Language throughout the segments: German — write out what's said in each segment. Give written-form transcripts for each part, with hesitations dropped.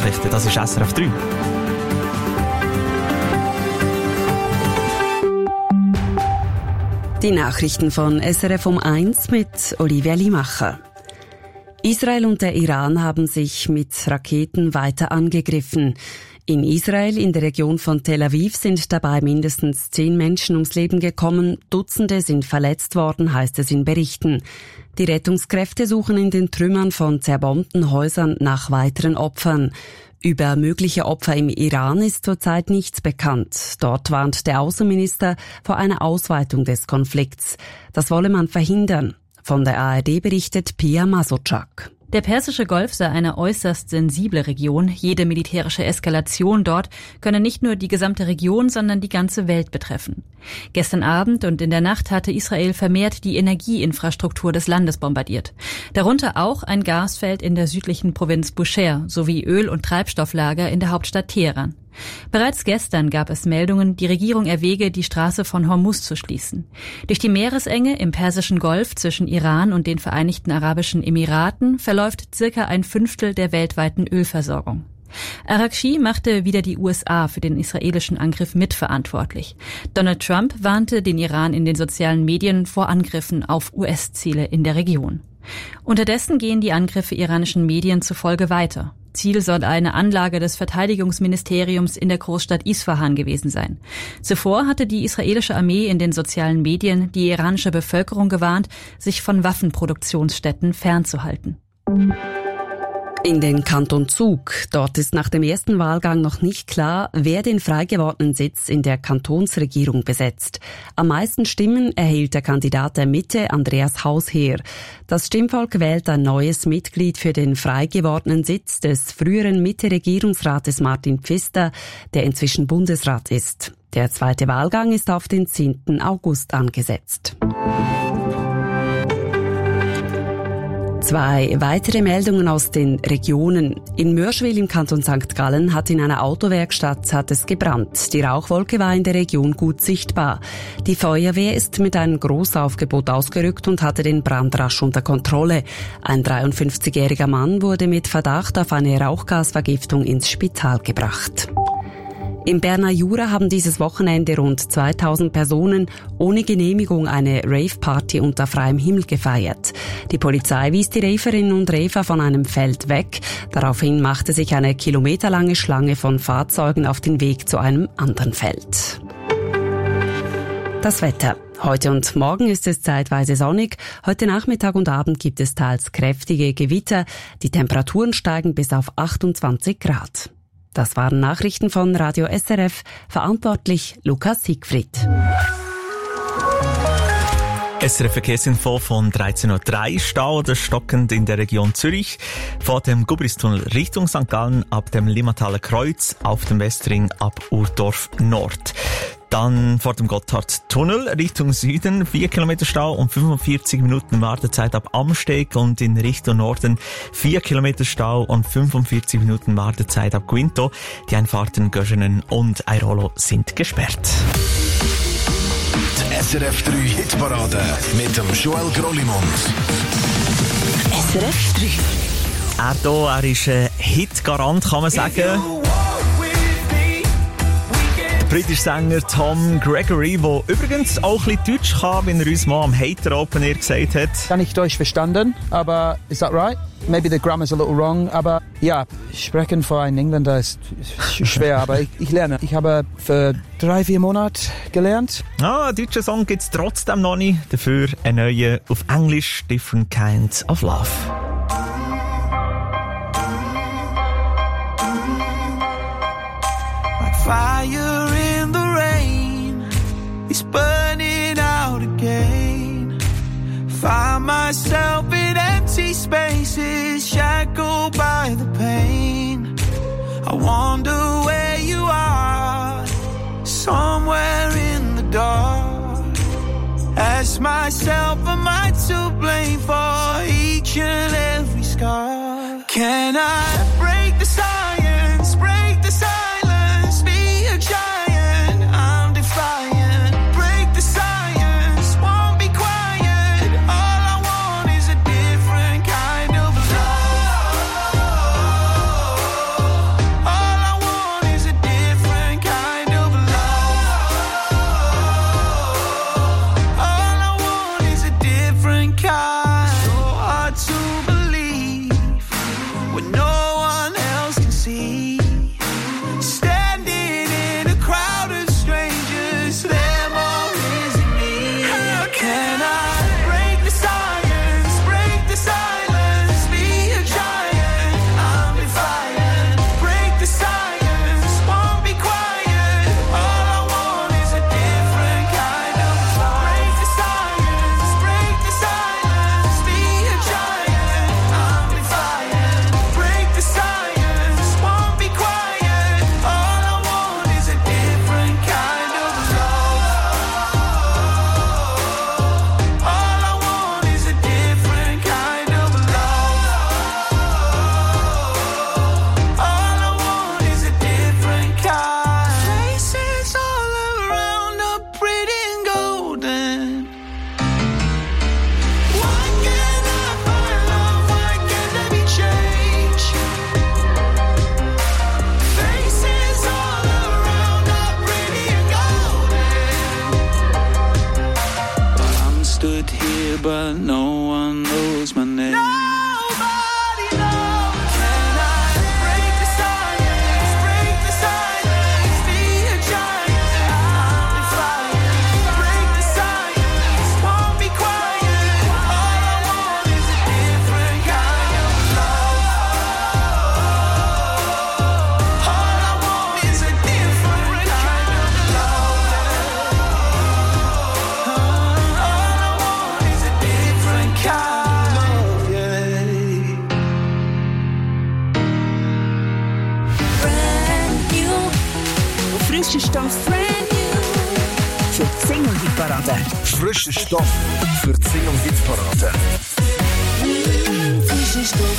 Nachrichten. Das ist SRF 3. Die Nachrichten von SRF um 1 mit Olivia Limacher. Israel und der Iran haben sich mit Raketen weiter angegriffen. In Israel, in der Region von Tel Aviv, sind dabei mindestens 10 Menschen ums Leben gekommen. Dutzende sind verletzt worden, heißt es in Berichten. Die Rettungskräfte suchen in den Trümmern von zerbombten Häusern nach weiteren Opfern. Über mögliche Opfer im Iran ist zurzeit nichts bekannt. Dort warnt der Außenminister vor einer Ausweitung des Konflikts. Das wolle man verhindern. Von der ARD berichtet Pia Masotschak. Der Persische Golf sei eine äußerst sensible Region. Jede militärische Eskalation dort könne nicht nur die gesamte Region, sondern die ganze Welt betreffen. Gestern Abend und in der Nacht hatte Israel vermehrt die Energieinfrastruktur des Landes bombardiert. Darunter auch ein Gasfeld in der südlichen Provinz Bushehr sowie Öl- und Treibstofflager in der Hauptstadt Teheran. Bereits gestern gab es Meldungen, die Regierung erwäge, die Straße von Hormuz zu schließen. Durch die Meeresenge im Persischen Golf zwischen Iran und den Vereinigten Arabischen Emiraten verläuft circa 1/5 der weltweiten Ölversorgung. Araghchi machte wieder die USA für den israelischen Angriff mitverantwortlich. Donald Trump warnte den Iran in den sozialen Medien vor Angriffen auf US-Ziele in der Region. Unterdessen gehen die Angriffe iranischen Medien zufolge weiter. Ziel soll eine Anlage des Verteidigungsministeriums in der Großstadt Isfahan gewesen sein. Zuvor hatte die israelische Armee in den sozialen Medien die iranische Bevölkerung gewarnt, sich von Waffenproduktionsstätten fernzuhalten. In den Kanton Zug. Dort ist nach dem ersten Wahlgang noch nicht klar, wer den frei gewordenen Sitz in der Kantonsregierung besetzt. Am meisten Stimmen erhielt der Kandidat der Mitte, Andreas Hausherr. Das Stimmvolk wählt ein neues Mitglied für den frei gewordenen Sitz des früheren Mitte-Regierungsrates Martin Pfister, der inzwischen Bundesrat ist. Der zweite Wahlgang ist auf den 10. August angesetzt. 2 weitere Meldungen aus den Regionen. In Mörschwil im Kanton St. Gallen hat in einer Autowerkstatt es gebrannt. Die Rauchwolke war in der Region gut sichtbar. Die Feuerwehr ist mit einem Großaufgebot ausgerückt und hatte den Brand rasch unter Kontrolle. Ein 53-jähriger Mann wurde mit Verdacht auf eine Rauchgasvergiftung ins Spital gebracht. Im Berner Jura haben dieses Wochenende rund 2000 Personen ohne Genehmigung eine Rave-Party unter freiem Himmel gefeiert. Die Polizei wies die Raverinnen und Raver von einem Feld weg. Daraufhin machte sich eine kilometerlange Schlange von Fahrzeugen auf den Weg zu einem anderen Feld. Das Wetter. Heute und morgen ist es zeitweise sonnig. Heute Nachmittag und Abend gibt es teils kräftige Gewitter. Die Temperaturen steigen bis auf 28 Grad. Das waren Nachrichten von Radio SRF, verantwortlich Lukas Siegfried. SRF Verkehrsinfo von 13.03 Uhr, Stau oder stockend in der Region Zürich, vor dem Gubristunnel Richtung St. Gallen, ab dem Limmataler Kreuz, auf dem Westring ab Urdorf Nord. Dann vor dem Gotthardtunnel Richtung Süden 4 Kilometer Stau und 45 Minuten Wartezeit ab Amsteg, und in Richtung Norden 4 Kilometer Stau und 45 Minuten Wartezeit ab Quinto. Die Einfahrten Göschenen und Airolo sind gesperrt. Die SRF 3 Hitparade mit dem Joel Grollimund. SRF 3. Er ist ein Hitgarant, kann man sagen. Der britische Sänger Tom Gregory, der übrigens auch ein bisschen Deutsch kann, wie er uns mal am Hater Open Air gesagt hat. Kann ich Deutsch verstanden, aber is that right? Maybe the grammar's a little wrong, aber ja, sprechen für einen Engländer ist schwer, aber ich lerne. Ich habe für 3-4 Monate gelernt. Einen deutschen Song gibt's trotzdem noch nicht, dafür ein neuer auf Englisch, Different Kinds of Love. Fire in the rain, it's burning out again. Find myself in empty spaces, shackled by the pain. I wonder where you are, somewhere in the dark. Ask myself, am I to blame for each and every scar? Can I break the silence, break the silence? Be a giant, I'm defiant. Break the science, won't be quiet. All I want is a different kind of love. Frischer Stoff, brand new. Für die Single-Hit-Parade. Frischer Stoff für die Single-Hit-Parade. Frischer Stoff.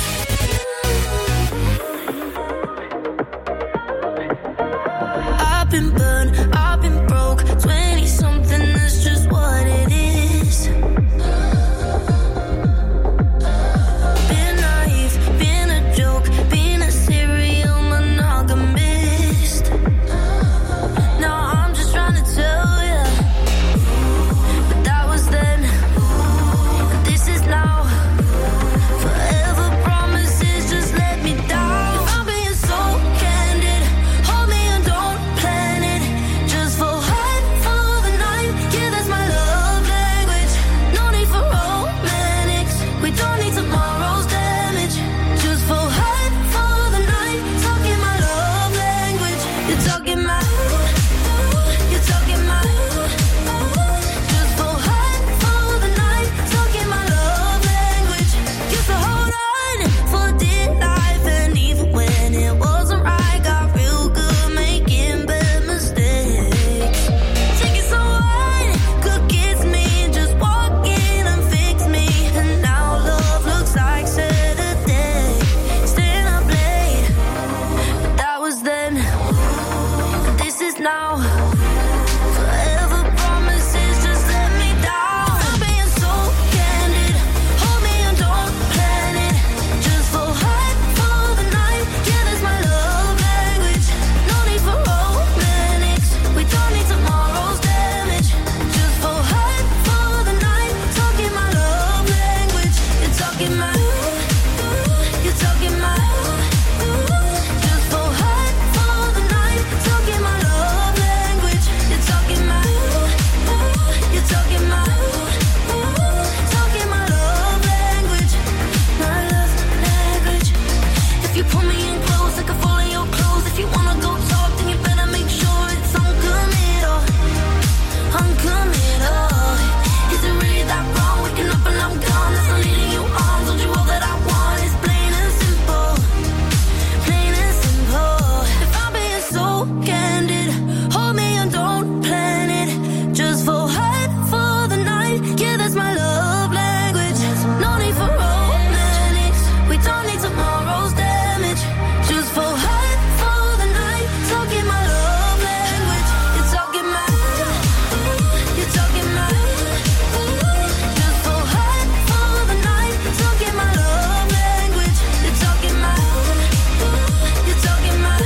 I've been burned, I've been broke. 20-something, that's just what it is. Been naive, been a joke, been a serial monogamist. Now I'm just trying to tell ya, but that was then, this is now. Forever promises just let me down. If I'm being so candid, hold me and don't plan it. Just for hot for the night, yeah, that's my love language. No need for romantics, we don't need tomorrow's damage. Just for hot for the night, talking my love language. You're talking my, you're talking my. Just for hot for the night, talking my love language. Used to hold on for dear life, and even when it wasn't right, got real good making bad mistakes. Take it so hard, could kiss me, just walk in and fix me. And now love looks like Saturday, staying up late. But that was then, this is now. Forever promises just let me down. I'm being so candid, hold me and don't plan it. Just for hot for the night, yeah, that's my love language. No need for romantics, we don't need tomorrow's damage. Just for hot for the night, talking my love language. You're talking my, you're talking my. Just for hot for the night, talking my love language. You're talking my, you're talking my, talking my love language. My love language. If you pull me in close, I can fall in your clothes. If you wanna go talk, then you better make sure it's uncommittal. Uncommittal. Is it really that wrong? Waking up and I'm gone. That's not leading you on. Told you all that I want. It's plain and simple. Plain and simple. If I'm being so candid, hold me and don't plan it. Just for hot for the night, yeah, that's my love language. No need for romantics, we don't need tomorrow's damage. Just for hot for the night, talking my love language. You're talking my, you're talking my. Just for hot for the night, talking my love language. You're talking my, you're talking my,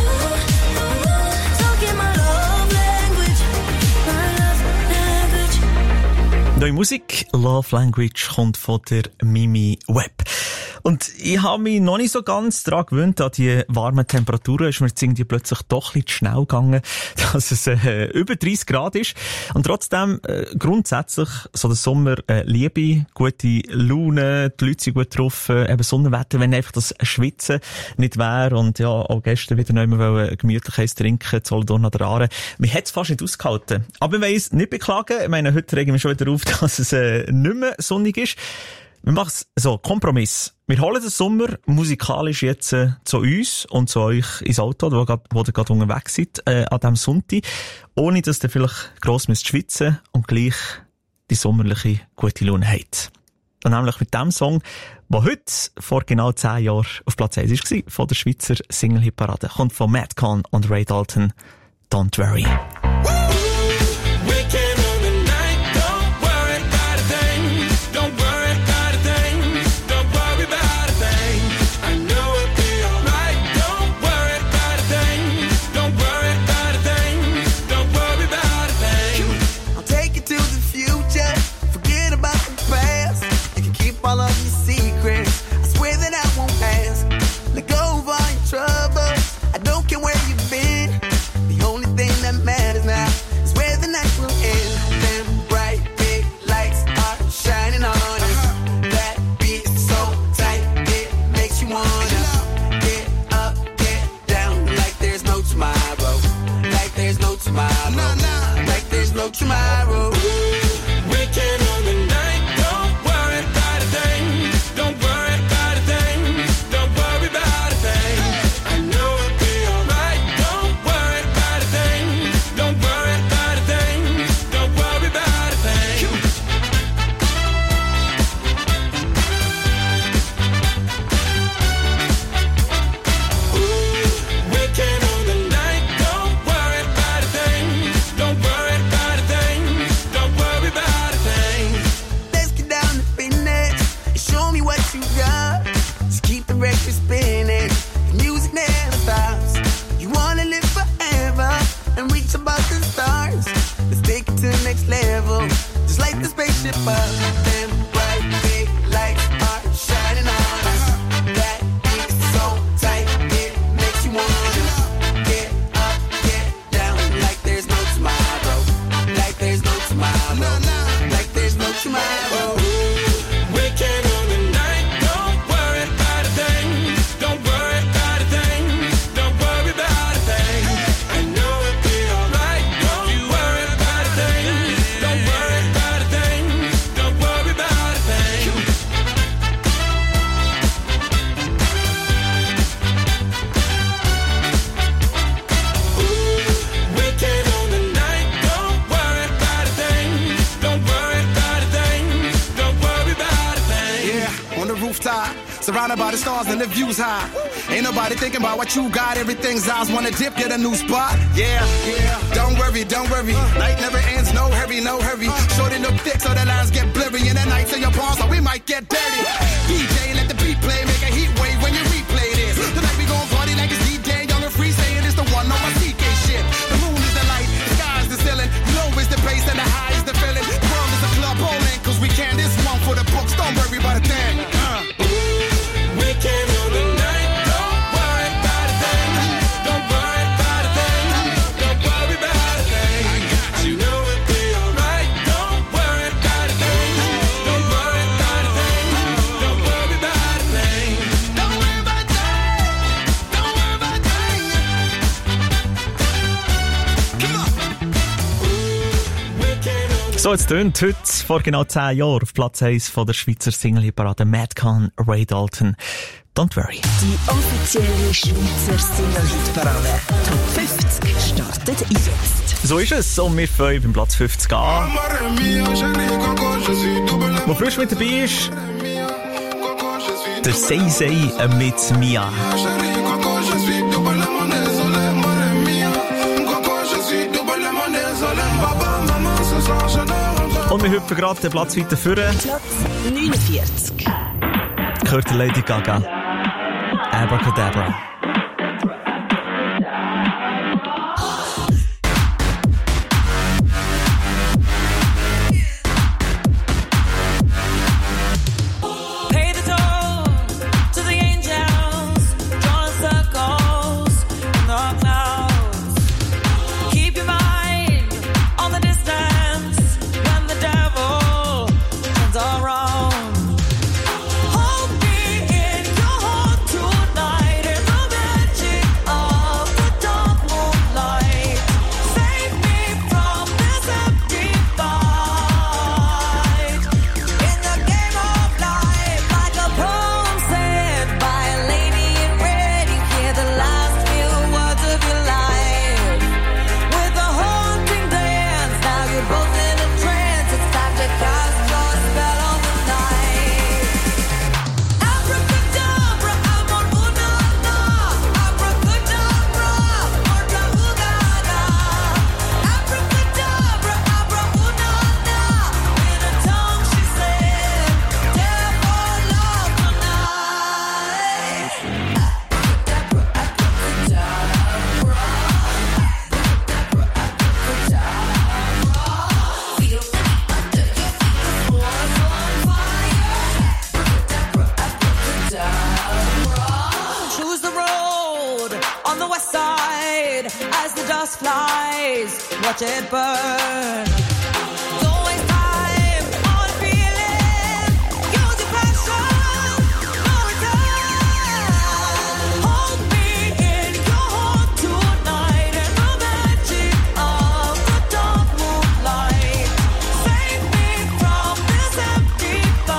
talking my love language. My love language. Neue Musik, Love Language, kommt von der Mimi Webb. Und ich habe mich noch nicht so ganz daran gewöhnt, an die warmen Temperaturen. Ist mir jetzt irgendwie plötzlich doch ein bisschen zu schnell gegangen, dass es über 30 Grad ist. Und trotzdem, grundsätzlich, so der Sommer, Liebe, gute Laune, die Leute sind gut drauf, eben Sonnenwetter, wenn einfach das Schwitzen nicht wäre. Und ja, auch gestern wieder noch einmal gemütlich eins trinken, Solothurn an der Aare. Mir hat es fast nicht ausgehalten. Aber wir wollen es nicht beklagen. Ich meine, heute regen wir schon wieder auf, dass es nicht mehr sonnig ist. Wir machen es so, Kompromiss. Wir holen den Sommer musikalisch jetzt zu uns und zu euch ins Auto, wo ihr gerade unterwegs seid, an diesem Sonntag, ohne dass ihr vielleicht gross müsst schwitzen und gleich die sommerliche gute Laune habt. Und nämlich mit dem Song, der heute vor genau 10 Jahren auf Platz 1 war, von der Schweizer Single-Hit-Parade. Kommt von Madcon und Ray Dalton, Don't Worry. Tomorrow, waking on the night. Don't worry about a thing. Don't worry about a thing. Don't worry about a thing. I know it'll be alright. Don't worry about a thing. surrounded by the stars and the views high. Ain't nobody thinking about what you got. Everything's eyes wanna dip, get a new spot. Yeah, yeah. Don't worry, don't worry. Night never ends, no hurry, no hurry. Shorty look thick so the lines get blurry. And the nights in your palms, so we might get dirty. DJ, let the beat play, make a heat wave when you replay this. Tonight we gon' party like it's DJ, young and free, saying it's the one on my CK shit. The moon is the light, the sky is the ceiling. Low is the bass and the high is the feeling. The world is a club bowling, cause we can. This one for the books, don't worry about a thing. We can know the night, don't worry about a thing. Don't worry about a thing. Don't worry about a thing. You know it'll be alright. Don't worry about a thing. Don't worry about a thing. Don't worry about a thing. Don't worry about a thing. Don't worry about a thing. Come on. So, jetzt tönt heute vor genau 10 Jahren auf Platz 1 von der Schweizer Single-Hitparade Madcon, Ray Dalton. Don't worry. Die offizielle Schweizer Single-Hitparade Top 50 startet jetzt. So ist es. Und wir fangen beim Platz 50 an. Wo frisch mit dabei ist, der Say Say mit Mia. Und wir hüpfen gerade den Platz weiter vorne. Platz 49. Gehört Lady Gaga. Abracadabra. Watch it burn. Don't waste time on feeling. Use your passion. No return. Hold me in your heart tonight in the magic of the dark moonlight. Save me from this empty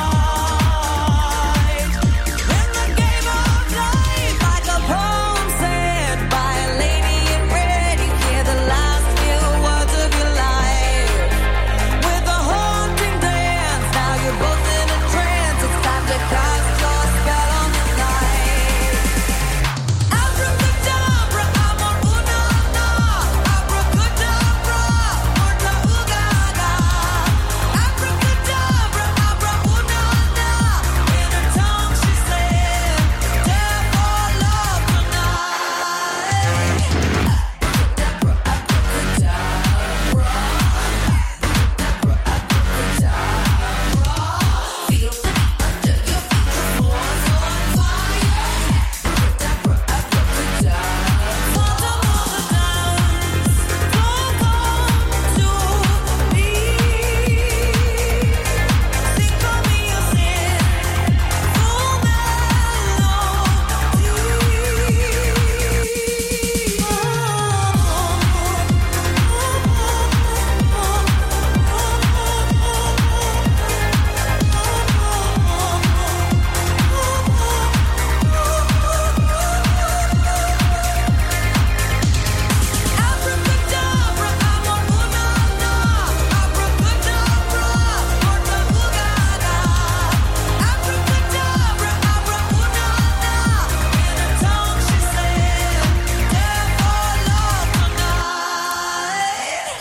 fight. In the game of life, like a poem said by a lady in red, you hear the last few words of your life.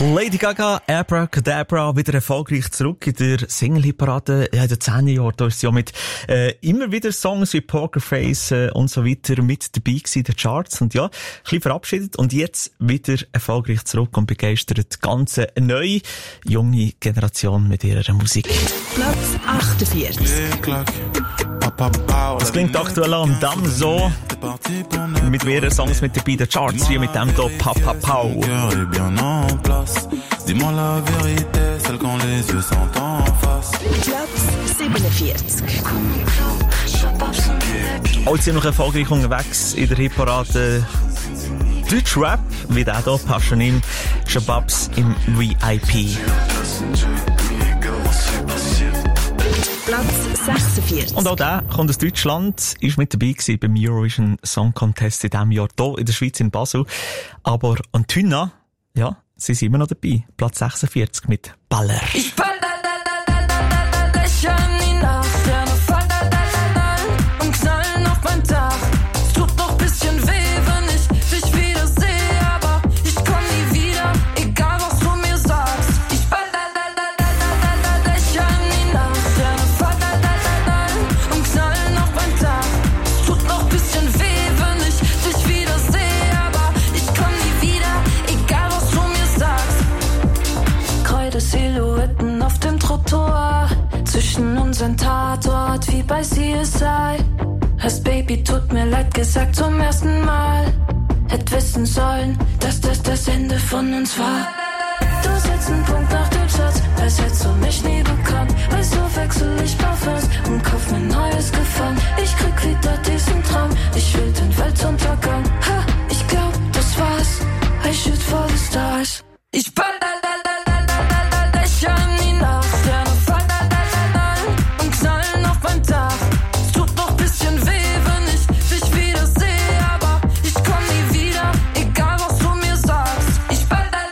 Lady Gaga, Abracadabra, wieder erfolgreich zurück in der Single-Hit-Parade. Ja, in den 10 Jahren, da ist sie ja mit immer wieder Songs wie Pokerface und so weiter mit dabei gewesen in den Charts. Und ja, ein bisschen verabschiedet und jetzt wieder erfolgreich zurück und begeistert die ganze neue, junge Generation mit ihrer Musik. Platz 48. Es klingt aktuell an dem so, mit mehreren Songs mit dabei in den Charts, wie mit dem hier Papa Pau. Dis-moi la vérité, celle quand les yeux sont en face. Platz 47. Auch ziemlich erfolgreich unterwegs in der Hitparade. Deutschrap, wie der hier, Passionim, Shababs im VIP. Platz 46. Und auch der kommt aus Deutschland, ist mit dabei gewesen beim Eurovision Song Contest in diesem Jahr hier in der Schweiz in Basel. Aber Antyna, ja, sie sind immer noch dabei. Platz 46 mit Baller. Ich baller, lächeln die Nacht, Sterne fallen und knallen auf mein Dach. Es tut noch bisschen weh, wenn ich dich wieder sehe, aber ich komm nie wieder, egal was du mir sagst. Ich baller, lächeln die Nacht, Sterne fallen und knallen auf mein Dach. Es tut noch bisschen weh, wenn ich dich wieder sehe, aber ich komm nie wieder, egal was du mir sagst. Kreide Silhouetten auf dem Trottoir, zwischen unseren Tatort wie bei CSI. Hast Baby, tut mir leid gesagt zum ersten Mal. Hätt wissen sollen, dass das Ende von uns war. Du setzt einen Punkt nach dem Satz, als hättest du mich nie bekannt. Weißt du, wechsel ich Parfums und kauf mir neues Gefallen. Ich krieg wieder diesen Traum, ich will den Weltuntergang. Ha, ich glaub, das war's, I shoot for the stars. Ich baller, lächeln die Nacht, Sterne fallen und knallen auf mein Dach. Es tut noch bisschen weh, wenn ich dich wieder sehe, aber ich komm nie wieder, egal was du mir sagst. Ich baller,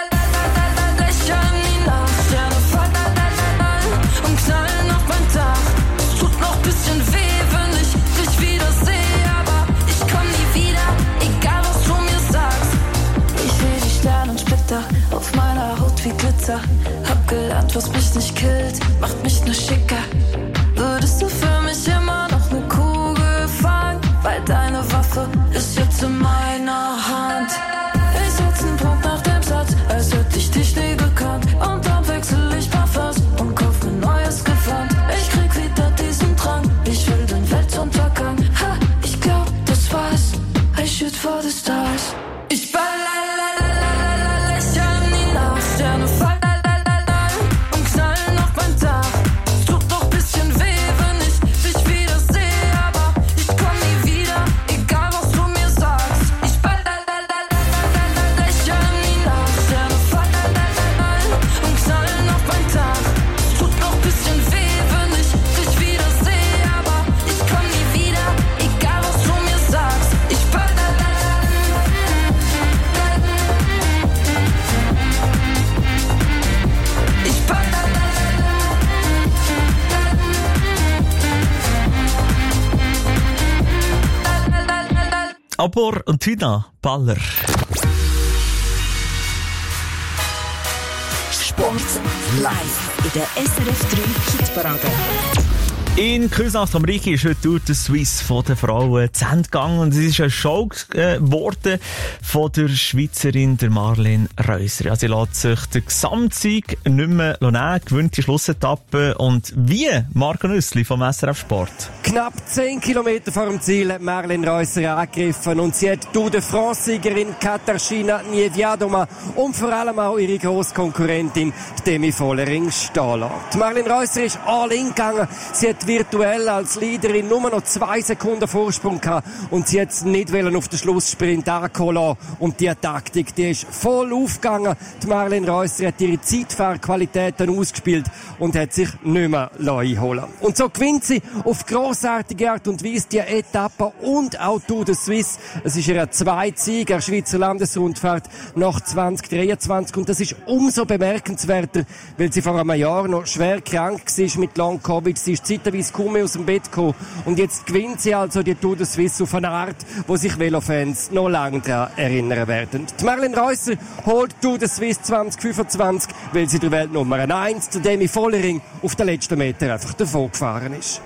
lächeln die Nacht, Sterne fallen und knallen auf mein Dach. Es tut noch bisschen weh, wenn ich dich wieder sehe, aber ich komm nie wieder, egal was du mir sagst. Ich seh die Sternensplitter auf meiner Haut wie Glitzer. Hab gelernt, was mich nicht killt, macht mich nur schicker. Würdest du für mich immer noch ne Kugel fangen? Weil deine Waffe ist jetzt in meiner Hand. Ich setz einen Punkt nach dem Satz, als hätte ich dich nie gekannt. Und dann wechsel ich Parfums und kauf mir neues Gewand. Ich krieg wieder diesen Drang, ich will den Weltuntergang. Ha, ich glaub, das war's, I shoot for the stars. Ich baller, lächeln die Nacht, Sterne fallen und knallen auf mein Dach. Es tut noch bisschen weh, wenn ich dich wieder sehe, aber ich komm nie wieder, egal was du mir sagst. Ich baller, lächeln die Nacht, Sterne fallen und knallen auf mein Dach. Es tut noch bisschen weh, wenn ich dich wieder sehe, aber ich komm nie wieder, egal was du mir sagst. Ich baller. Aber Antyna, Baller. Sport live in der SRF 3 Hitparade. In Küsnacht am Reiche ist heute Tour de Suisse von den Frauen zu Ende gegangen und es ist eine Show geworden von der Schweizerin der Marlene Reuser. Ja, sie lässt sich den Gesamtsieg nicht mehr nehmen, gewinnt die Schlussetappe und wie Marco Nüssli vom SRF Sport. Knapp 10 Kilometer vor dem Ziel hat Marlene Reuser angegriffen und sie hat Tour de France-Siegerin Katarzyna Niewiadoma und vor allem auch ihre Grosskonkurrentin Demi Vollering stehen lassen. Die Marlene Reuser ist all in gegangen. Sie hat virtuell als Leaderin nur noch 2 Sekunden Vorsprung gehabt und sie hat es nicht auf den Schlusssprint ankommen lassen. Und die Taktik, die ist voll aufgegangen. Die Marlene Reuser hat ihre Zeitfahrqualitäten ausgespielt und hat sich nicht mehr einholen lassen. Und so gewinnt sie auf grossartige Art und Weise die Etappe und auch Tour de Suisse. Es ist ihr zweiter Sieg der Schweizer Landesrundfahrt nach 2023 und das ist umso bemerkenswerter, weil sie vor einem Jahr noch schwer krank war mit Long-Covid. Sie ist zeitweise teilweise kaum mehr aus dem Bett gekommen. Und jetzt gewinnt sie also die Tour de Suisse auf eine Art, wo sich Velofans noch lange daran erinnern werden. Die Marlene Reusser holt Tour de Suisse 2025, weil sie der Weltnummer 1, der Demi Vollering, auf den letzten Meter einfach davon gefahren ist.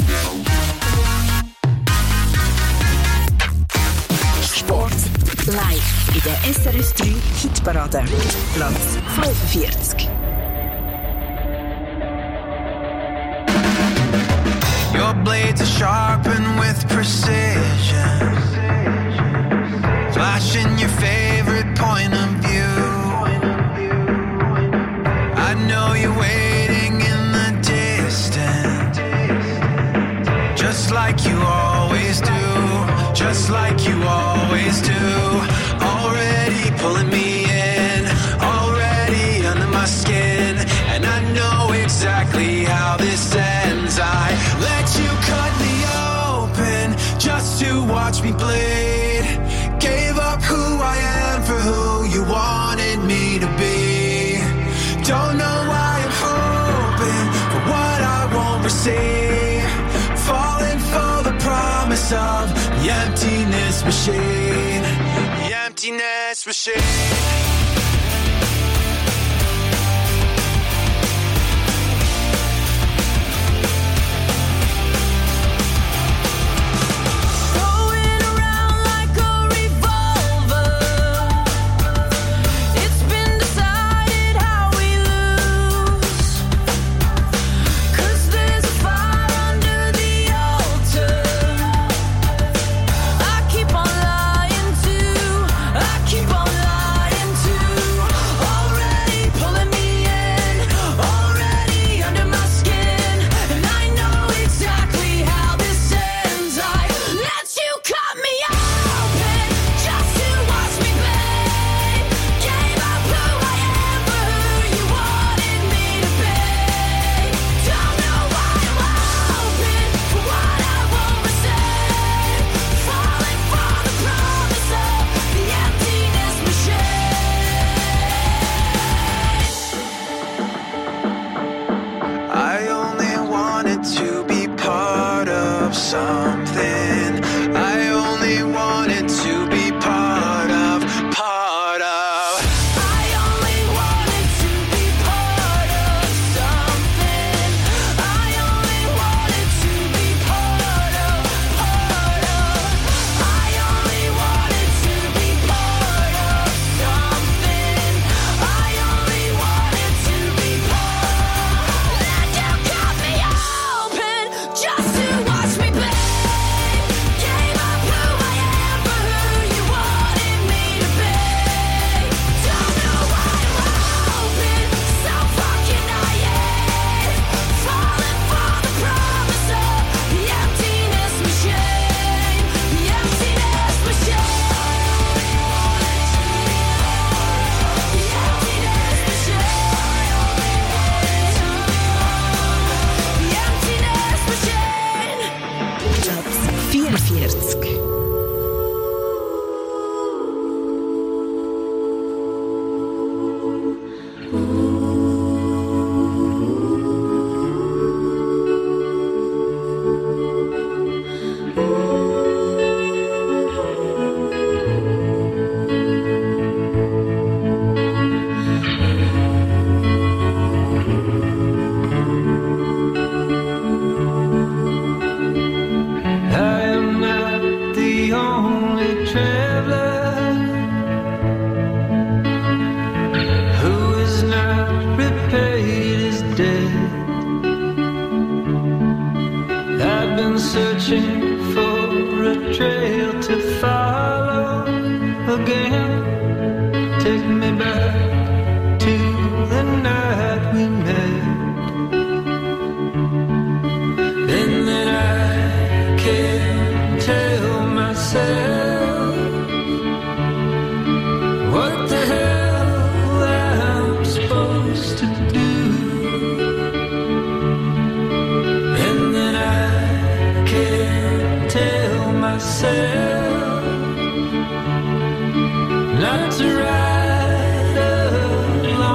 Sport live in der SRF 3 Hitparade. Platz 45. Your blades are sharpened with precision, flashing your favorite point of view. I know you're waiting in the distance, just like you always do, just like you always do. Already pulling me in, already under my skin, and I know exactly how this ends. I let you cut me open just to watch me bleed. Gave up who I am for who you wanted me to be. Don't know why I'm hoping for what I won't receive. Falling for the promise of the emptiness machine. The emptiness machine.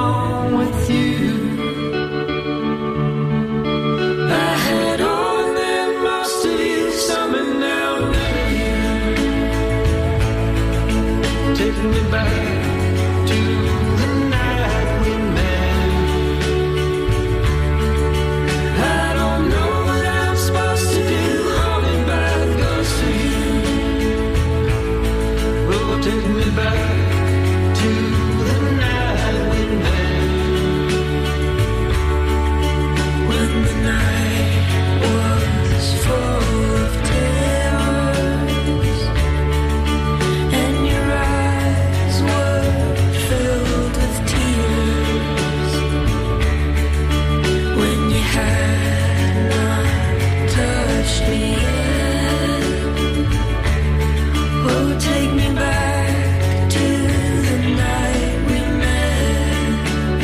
I had all that back to the night we met. I don't know what I'm supposed to do, haunted by the ghost of you. Oh, take me back to the night we met. When the night was full of terrors and your eyes were filled with tears, when you had not touched me yet. Oh, take me back to the night we met.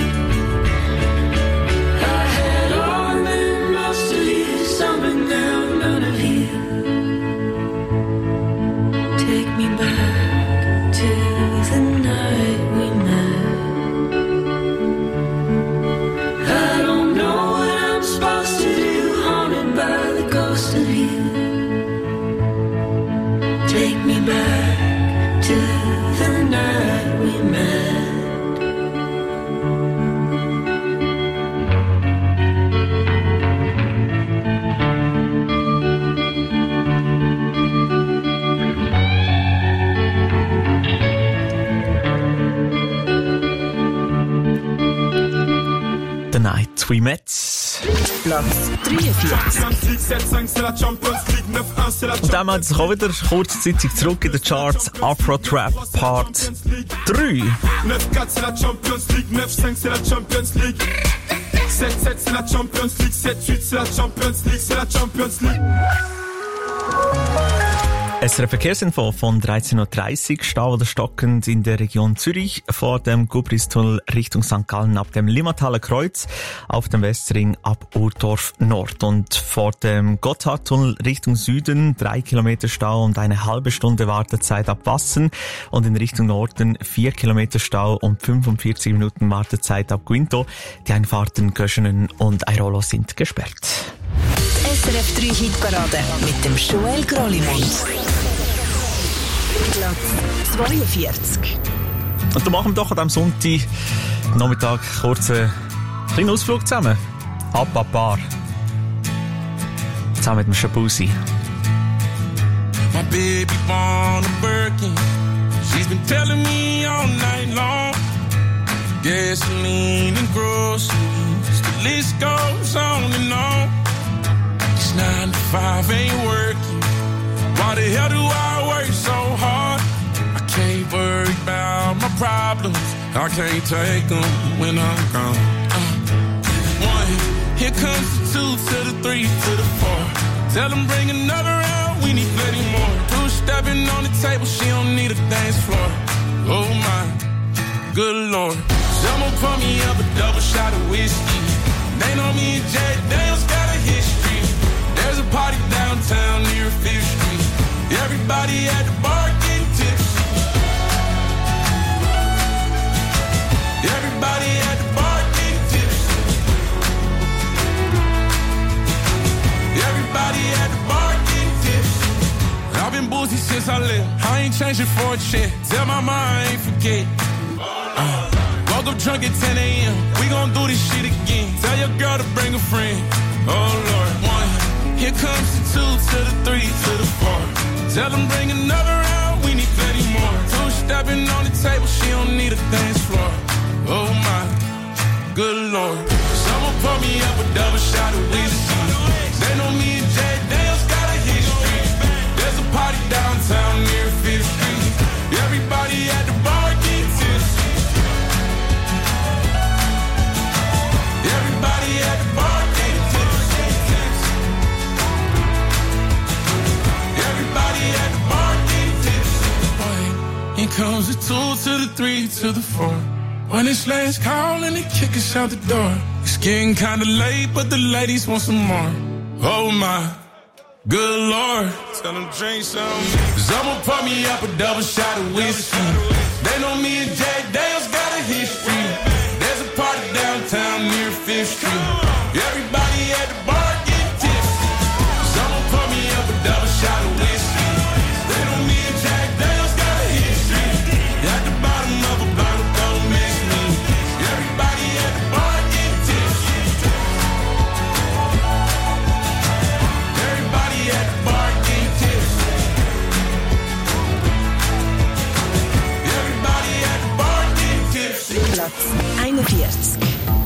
I had all and then most of you, some and now none of you. Take me back to the night we met. I don't know what I'm supposed to do, haunted by the ghost of you. Take me back to the night we met. The Night We Met. Platz 43. Und dann meldet sich auch wieder kurzzeitig zurück in den Charts. Afro Trap Part 3. 9-4 c'est la Champions League, 9-5 c'est la Champions League, 7-7 c'est la Champions League, 7-8 c'est la Champions League, c'est la Champions League. SRF Verkehrsinfo von 13.30 Uhr, stau oder stockend in der Region Zürich, vor dem Gubristunnel Richtung St. Gallen ab dem Limmataler Kreuz, auf dem Westring ab Urdorf Nord und vor dem Gotthardtunnel Richtung Süden 3 Kilometer Stau und eine halbe Stunde Wartezeit ab Wassen und in Richtung Norden 4 Kilometer Stau und 45 Minuten Wartezeit ab Guinto. Die Einfahrten Göschenen und Airolo sind gesperrt. SRF 3 Hitparade mit dem Joel Grollimund. Platz 42. Und dann machen wir doch an diesem Sonntag Nachmittag kurz einen kleinen Ausflug zusammen. Ab an die Bar. Zusammen mit dem Shabuzi. My baby born a Birkin. She's been telling me all night long. Gasoline and groceries, the list goes on and on. This 9 to 5 ain't working. Why the hell do I work so hard? I can't worry about my problems. I can't take them when I'm gone. 1, here comes the 2 to the 3 to the 4. Tell them bring another round, we need plenty more. 2 stepping on the table, she don't need a dance floor. Oh my, good lord. Someone pour me up a double shot of whiskey. They know me and Jack Daniels got a history. There's a party downtown near 5th Street. Everybody at the bar getting tipsy. Everybody at the bar getting tipsy. Everybody at the bar getting tipsy. I've been boozy since I left. I ain't changing for a check. Tell my mom I ain't forget. Woke up drunk at 10 a.m. We gon' do this shit again. Tell your girl to bring a friend. Oh Lord. 1, here comes the 2 to the 3 to the 4. Tell them bring another round, we need plenty more. 2 stepping on the table, she don't need a dance floor. Oh my, good lord. Someone pour me up a double shot of whiskey. They know me and Jack Daniels got a history. There's a party downtown near 5th Street. Everybody at the bar getting tipsy. Everybody at the bar getting tipsy. Everybody at the bar getting tipsy. Here comes the 2 to the 3 to the 4. When it's last call and they kick us out the door. It's getting kinda late, but the ladies want some more. Oh my, good lord. Tell them drink some. Someone pour me up a double shot of whiskey. They know me and Jack Daniels got a history. There's a party downtown near 5th Street. Everybody at the bar getting tipsy. Someone pour me up a double shot of whiskey. They know me and Jack Daniels got a history. At the bar 40.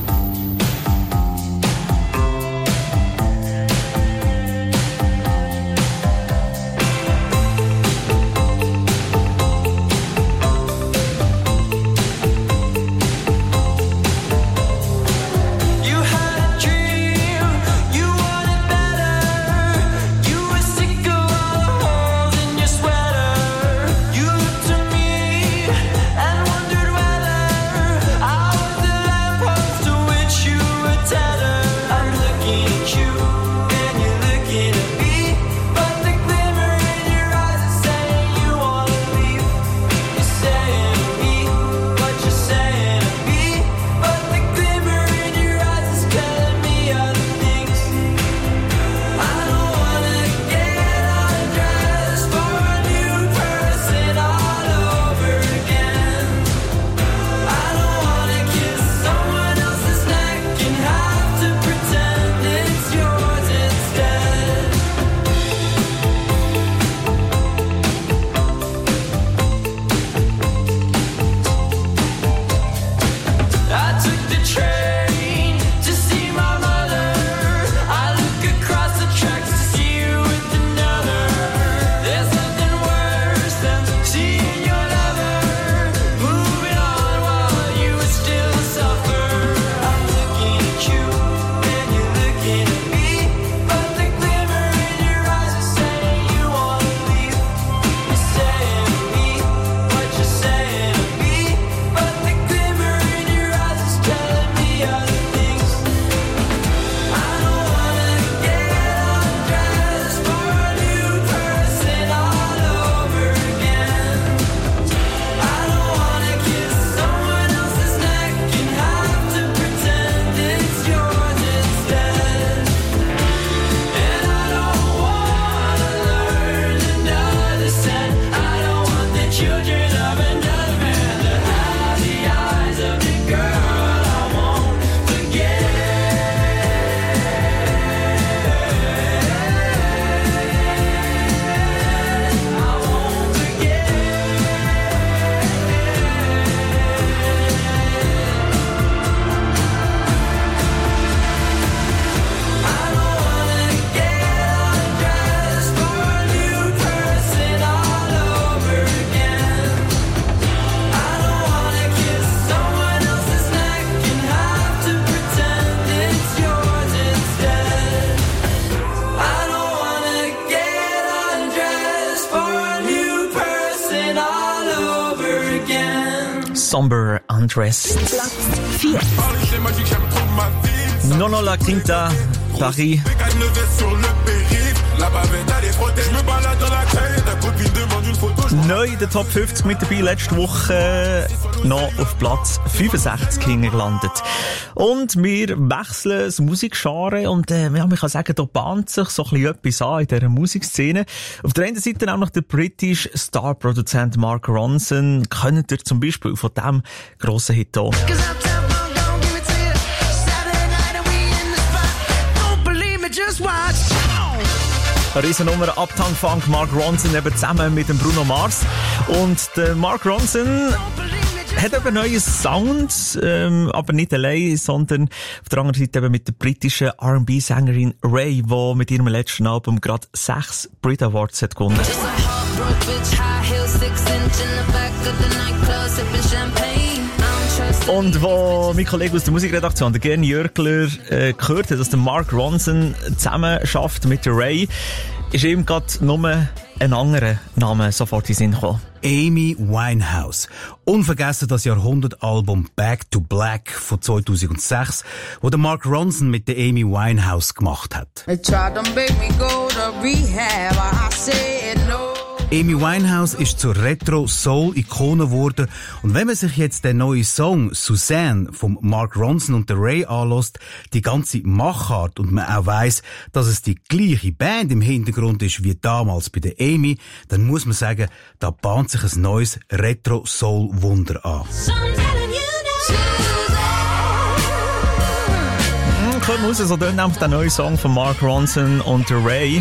Somber Undressed. Platz 4. Nono La Quinta, Paris. Neu in der Top 50 mit dabei, letzte Woche noch auf Platz 65 hingelandet. Und wir wechseln das Musikgenre und man kann sagen, da bahnt sich so ein bisschen etwas an in dieser Musikszene. Auf der einen Seite auch noch der britische Star-Produzent Mark Ronson. Kennt ihr zum Beispiel von diesem grossen Hit hier? Eine Riesennummer, Uptown Funk, Mark Ronson eben zusammen mit dem Bruno Mars. Und der Mark Ronson hat eben neuen Sound, aber nicht allein, sondern auf der anderen Seite eben mit der britischen R&B-Sängerin Ray, die mit ihrem letzten Album gerade 6 Brit Awards hat gewonnen. Und wo mein Kollege aus der Musikredaktion, der Gern Jörgler, gehört hat, dass der Mark Ronson zusammen schafft mit der Ray, ist ihm gerade nur ein anderer Name sofort in den Sinn gekommen. Amy Winehouse. Unvergessen das Jahrhundertalbum Back to Black von 2006, wo der Mark Ronson mit der Amy Winehouse gemacht hat. Amy Winehouse ist zur Retro-Soul-Ikone geworden und wenn man sich jetzt den neuen Song Suzanne vom Mark Ronson und der Ray anlässt, die ganze Machart und man auch weiss, dass es die gleiche Band im Hintergrund ist wie damals bei der Amy, dann muss man sagen, da bahnt sich ein neues Retro-Soul-Wunder an. Kommt raus, so dann nämlich der neue Song von Mark Ronson und der Ray.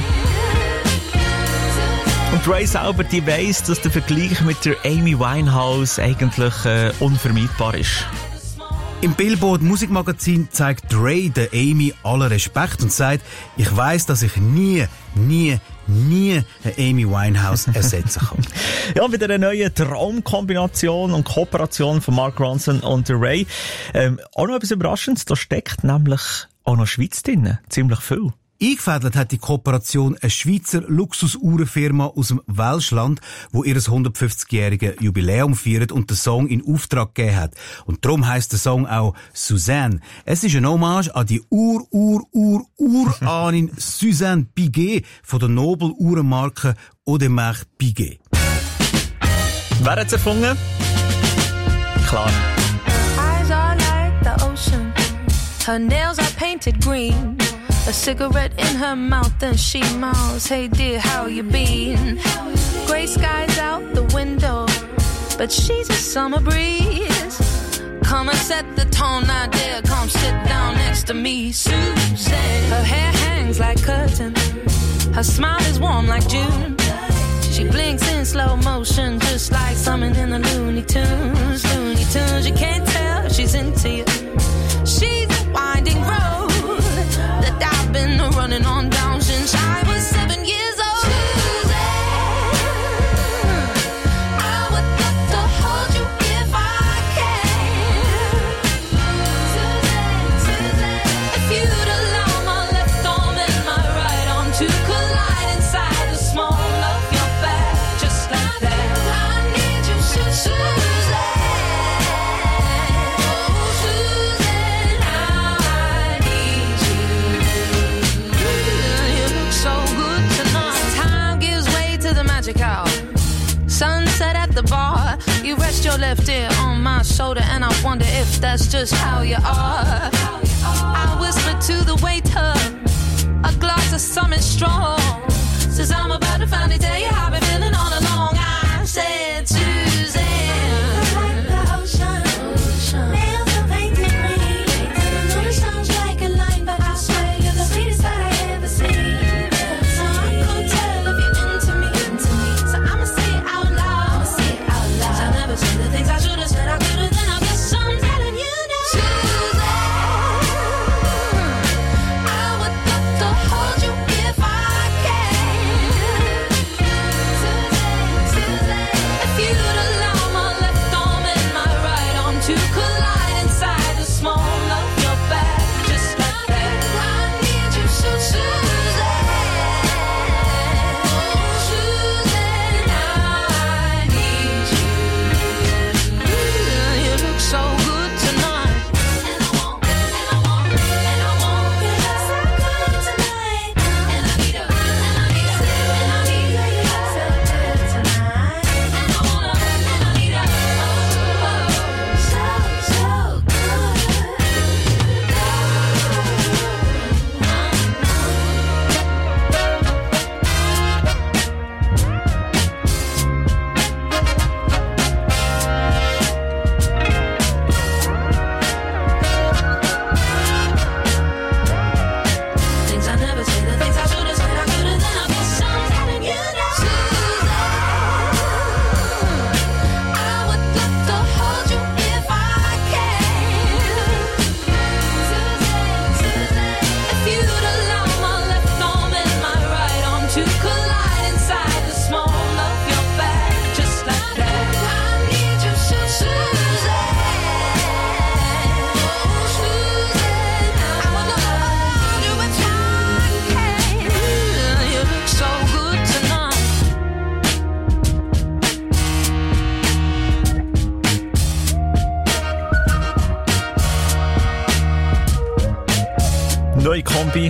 Und Ray selber, die weiss, dass der Vergleich mit der Amy Winehouse eigentlich unvermeidbar ist. Im Billboard Musikmagazin zeigt Dre der Amy allen Respekt und sagt, ich weiss, dass ich nie eine Amy Winehouse ersetzen kann. Ja, wieder eine neue Traumkombination und Kooperation von Mark Ronson und Ray. Auch noch etwas Überraschendes, da steckt nämlich auch noch Schweiz drin. Ziemlich viel. Eingefädelt hat die Kooperation eine Schweizer Luxusuhrenfirma aus dem Welschland, wo ihr 150-jähriges Jubiläum feiert und den Song in Auftrag gegeben hat. Und darum heisst der Song auch Suzanne. Es ist ein Hommage an die Uranin Suzanne Piguet von der Nobel-Uhrenmarke Audemars Piguet. Wer hat's erfunden? Klar. Eyes are like the ocean. Her nails are painted green. A cigarette in her mouth and she mouths, hey dear, how you been? Grey skies out the window, but she's a summer breeze. Come and set the tone, now dear, come sit down next to me, Suzanne. Her hair hangs like curtains, her smile is warm like June. She blinks in slow motion, just like something in the Looney Tunes. Looney Tunes, you can't tell she's into you. She's a winding road that I've been running on down since I was 7 years old. Suzanne, I would love to hold you if I can. Suzanne, if you'd allow my left arm and my right arm to collide inside the small of your back, just like that. I need you, Suzanne. Sunset at the bar, you rest your left ear on my shoulder, and I wonder if that's just how you are. I whisper to the waiter, a glass of something strong, says I'm about to finally tell you how I've been feeling all along. I said, Suzanne, like the ocean, nails are painted green. I know it sounds like a line, but I swear you're the sweetest that I ever seen. So I could tell if you're into me. So I'ma say it out loud. I never said the things I should have said. I could have, then I guess I'm telling you now. Suzanne, I would love to hold you if I can. Suzanne, if you'd allow my left arm and my right arm to collide inside the small of your back, just like that. I need you, Suzanne. So good tonight, and I want, and I want it so good tonight, and I need her, and I need her, and I need her so good tonight, and I wanna, and I need her, so Neue Kombi.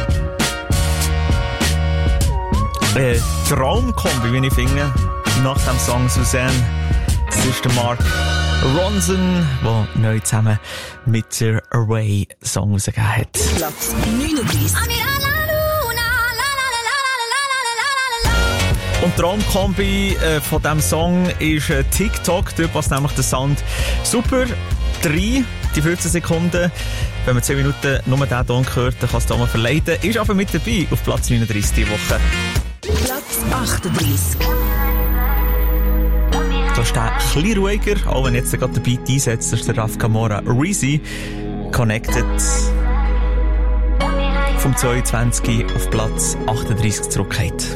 Traumkombi, wie ich finde, nach dem Song Suzanne. Das ist der Mark Ronson, der neu zusammen mit der Array Song rausgegeben hat. Platz 39. Und die Traumkombi von diesem Song ist TikTok. Dort passt nämlich der Sound super. 3, die 15 Sekunden. Wenn man 10 Minuten nur den Ton hört, dann kann es da mal verleiten. Ist aber mit dabei auf Platz 39 diese Woche. Platz 38. Da ist er ein bisschen ruhiger, auch wenn jetzt gerade der Beat einsetzt, ist der Raf Camora Reezy Connected vom 22 auf Platz 38 zurückgeht.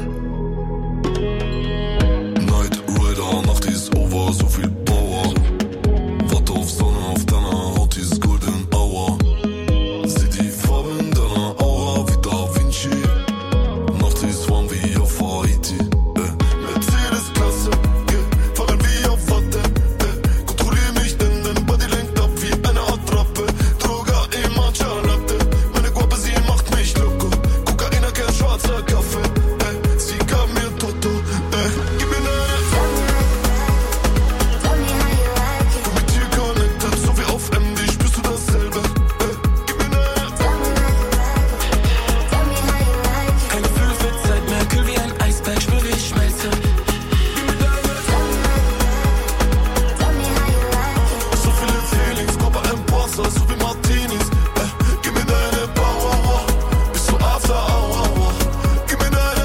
Night Rider, Nacht ist over, so viel Power. Warte auf Sonne, auf deiner Haut ist Golden Hour. Sieh die Farben deiner Aura wie Da Vinci. Nacht ist warm wie auf Haiti. Mercedes-Klasse, fahren wie auf Watte. Kontrollier mich, denn dein Body lenkt ab wie eine Attrappe. Droga, Matcha Latte. Meine Guappe, sie macht mich loco. Kokaina, kein schwarzer Kaffee. Sie gab mir Toto. Gib mir eine. Komm mit dir connected, so wie auf MD, spürst du dasselbe. Gib mir eine. Kein Gefühl für Zeit mehr, kühl wie ein Eisberg, spür wie ich schmelze. So viele Feelings, Körper im Wasser, so wie Martinis. Gib mir deine Power, bis zu After Hour. Gib mir deine.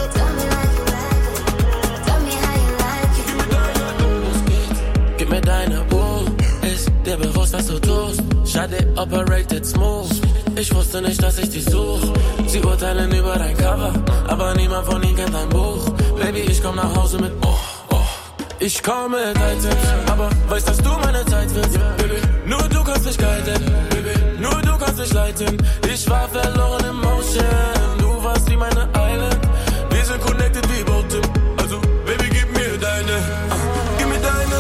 Gib mir deine Uhr, ist dir bewusst, dass du tust. Schade, operated smooth. Ich wusste nicht, dass ich dich such. Sie urteilen über dein Cover, aber niemand von ihnen kennt dein Buch. Baby, ich komm nach Hause mit Ich komme mit Items, aber weißt, dass du meine Zeit willst. Baby, nur du kannst mich guiden. Baby, nur du kannst mich leiten. Ich war verloren im Motion. Du warst wie meine Island. Wir sind connected wie Boatem. Also, Baby, gib mir deine. Gib mir deine.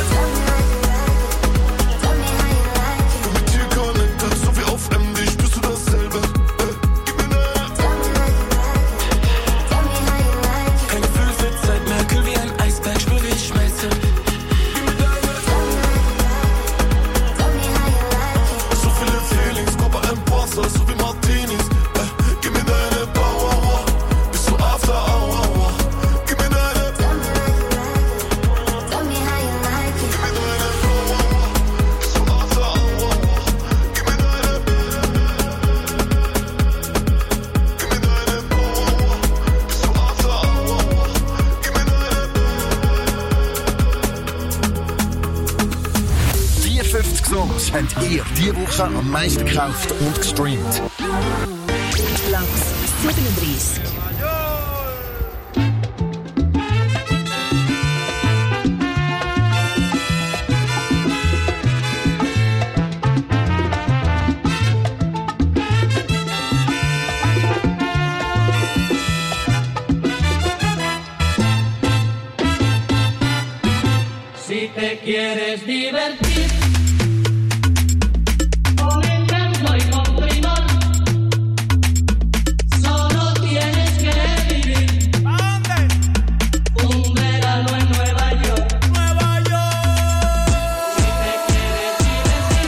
Komm mit dir connected, so wie auf MD, spürst du dasselbe. Gib mir eine. Kein Gefühl für Zeit mehr, kühl wie ein Eisberg, spür wie ich schmelze. So viele Feelings, Körper im Wasser, so wie Martinis. Gib mir deine Power, bis zu After Hour. Gib mir deine. Gib mir deine Power, bis zu After Hour. Gib mir deine. Gib mir deine Power, bis zu After Hour. Gib mir deine. 54 Songs habt ihr diese Woche am meisten gekauft und gestreamt. Platz 37. Si te quieres divertir con encanto y con primor, solo tienes que vivir un verano en Nueva York. Nueva York. Si te quieres divertir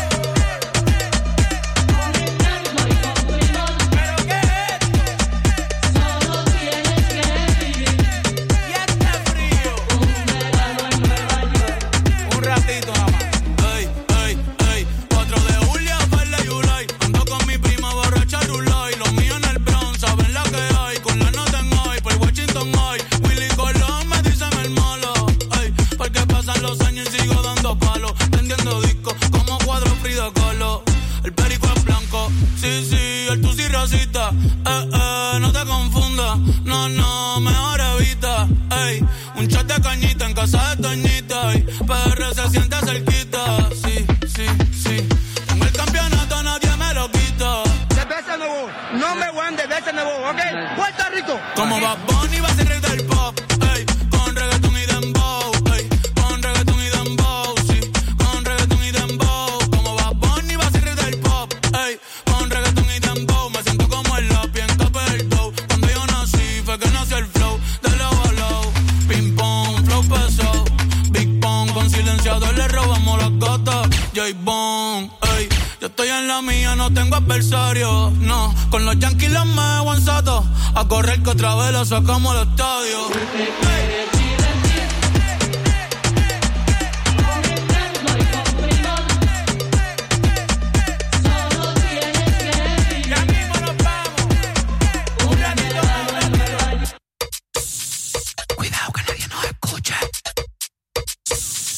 con encanto y con primor, ¿pero qué es? Solo tienes que vivir y este frío un verano en Nueva York. Un ratito nada más. Ey, ey, ey. 4 de julio, verde July. Ando con mi prima borracha Rulay. Los míos en el Bronx, saben la que hay. Con la nota en hoy, por Washington hoy. Willy Colón me dicen el malo. Ey, porque pasan los años y sigo dando palos. Vendiendo discos como cuadro Frida Kahlo. El perico es blanco, sí, sí, el tusi racista. No te confundas, no, no, mejor evita. Ey, un chat de cañita en casa de Toñita. Ey, PR se siente cerquita, sí, sí, sí. Tengo el campeonato, nadie me lo quita. De Besa Nuevo, number one de Besa Nuevo, ¿ok? Puerto Rico. Como Bad Bunny va a ser rey del pop, ey, con reggaeton y dembow, ey, con reggaeton y dembow, sí, con reggaeton y dembow. Como Bad Bunny va a ser rey del pop, ey, con reggaeton y dembow. Me siento como el lápiz en capa del dough. Cuando yo nací fue que nació el flow de low a low. Ping pong, flow pesado, Big Pong, con silenciador le robamos las gatas. J-Bone, ey, yo estoy en la mía, no tengo adversario, no. Con los Yankees los me guanzato, a correr que otra vez lo sacamos al estadio. Cuidado que nadie nos escuche.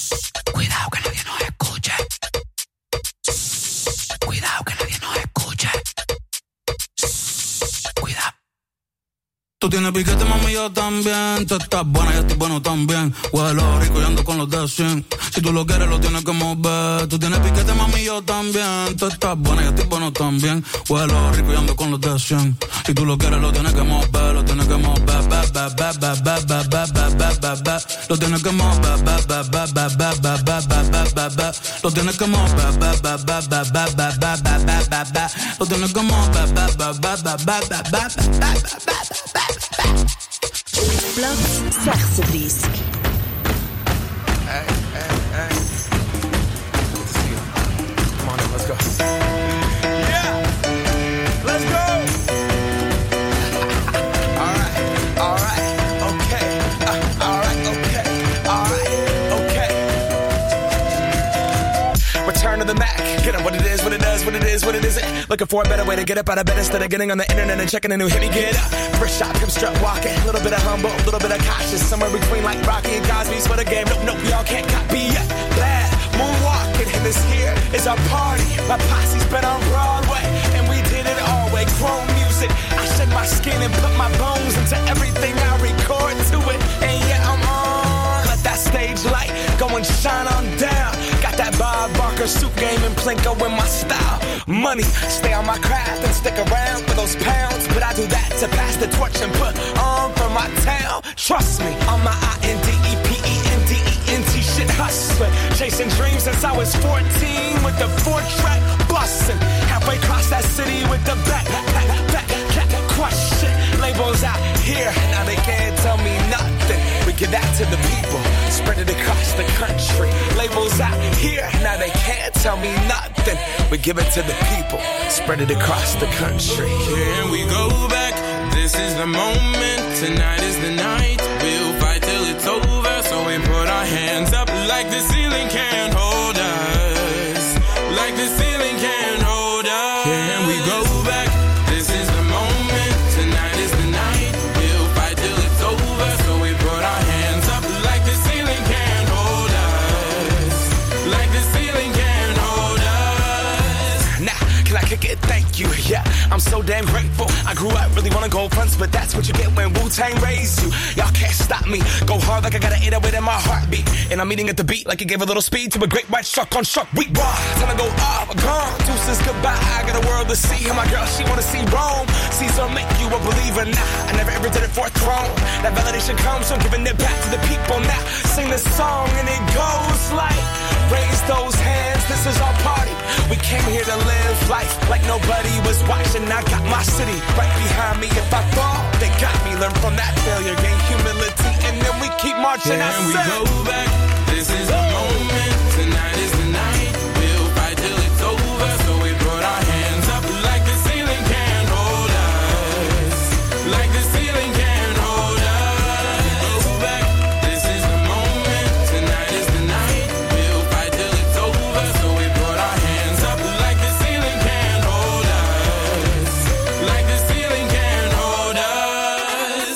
Tú tienes piquete, mami, yo también. Tú estás buena, yo estoy bueno también. Huelo rico y ando con los de 100. Si tú lo quieres, lo tienes que mover. Tú tienes piquete, mami, yo también. Tú estás buena, yo estoy bueno también. Huelo rico y ando con los de 100. Si tú lo quieres, lo tienes que mover. Lo tienes que mover. Lo tienes que mover. Lo tienes que mover. Lo tienes que mover. Platz 36. Hey. Come on in, let's go. Yeah, let's go. All right, okay. Return to the Mac. Get up what it is, what it does, what it is, what it isn't. Looking for a better way to get up out of bed instead of getting on the internet and checking a new hit. Me get up, first shot, come strut walking. A little bit of humble, a little bit of cautious. Somewhere between like Rocky and Cosby's for the game. Nope, y'all can't copy yet. Bad moonwalking, and this here is our party. My posse's been on Broadway, and we did it all way. Chrome music, I shed my skin and put my bones into everything I record to it. And yeah, I'm on. Let that stage light go and shine on down. Got that Bob Barker suit game and Plinko in my style. Money, stay on my craft and stick around for those pounds. But I do that to pass the torch and put on for my town. Trust me, on my INDEPENDENT shit hustling. Chasing dreams since I was 14 with the 4-track bustin'. Halfway across that city with the back crush shit. Labels out here, now they can't tell me nothing. We give that to the people, spread it across the country. Labels out here, now they can't tell me nothing. We give it to the people, spread it across the country. Here we go back, this is the moment, tonight is the night. We'll fight till it's over, so we put our hands up like the ceiling can't hold us. Like the ceiling can't hold us. Here we go back, this is the moment, tonight is the night. We'll fight till it's over, so we put our hands up like the ceiling can't hold us. Like the ceiling can't hold us. Nah, can I kick it? Thank you, yeah, I'm so damn grateful. I grew up really wanna go fronts, but that's what you get when Wu-Tang raised you. Y'all can't stop me, go hard like I got an 808 in my heartbeat. And I'm eating at the beat like it gave a little speed to a great white shark on shark week. Raw, time to go off, gone, deuces goodbye. I got a world to see, and my girl, she wanna see Rome. Caesar make you a believer, nah, I never ever did it for a throne. That validation comes from giving it back to the people now. Sing this song and it goes like, raise those hands, this is our party. We came here to live life like nobody was watching. I got my city right behind me. If I fall, they got me. Learn from that failure, gain humility, and then we keep marching. Can we go back? This is the moment. Tonight is the night. We'll fight till it's over. So we put our hands up like the ceiling can't hold us. Like the ceiling can't hold us. Go back. This is the moment. Tonight is the night. We'll fight till it's over. So we put our hands up like the ceiling can't hold us. Like the ceiling can't hold us.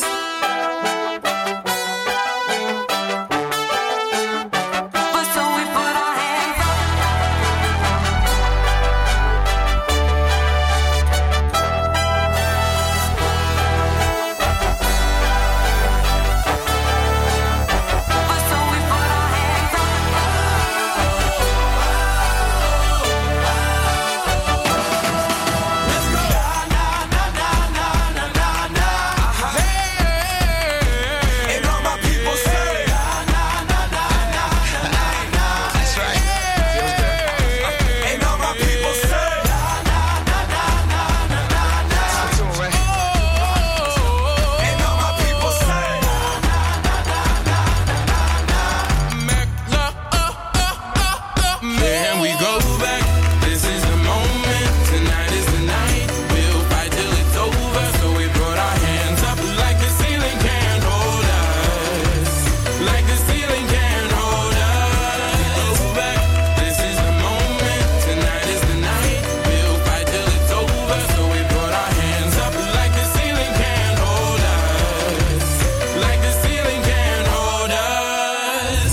But so we put our hands up. But so we put our hands up. Let's go. Hey, and all my people say, that's right. Feels good. And all my people say, listen to 'em, right? And all my people say, Can we go back? This is the moment. Tonight is the night. We'll fight till it's over. So we put our hands up like the ceiling can't hold us. Like the ceiling can't hold us. Go back. This is the moment. Tonight is the night. We'll fight till it's over. So we put our hands up like the ceiling can't hold us. Like the ceiling can't hold us.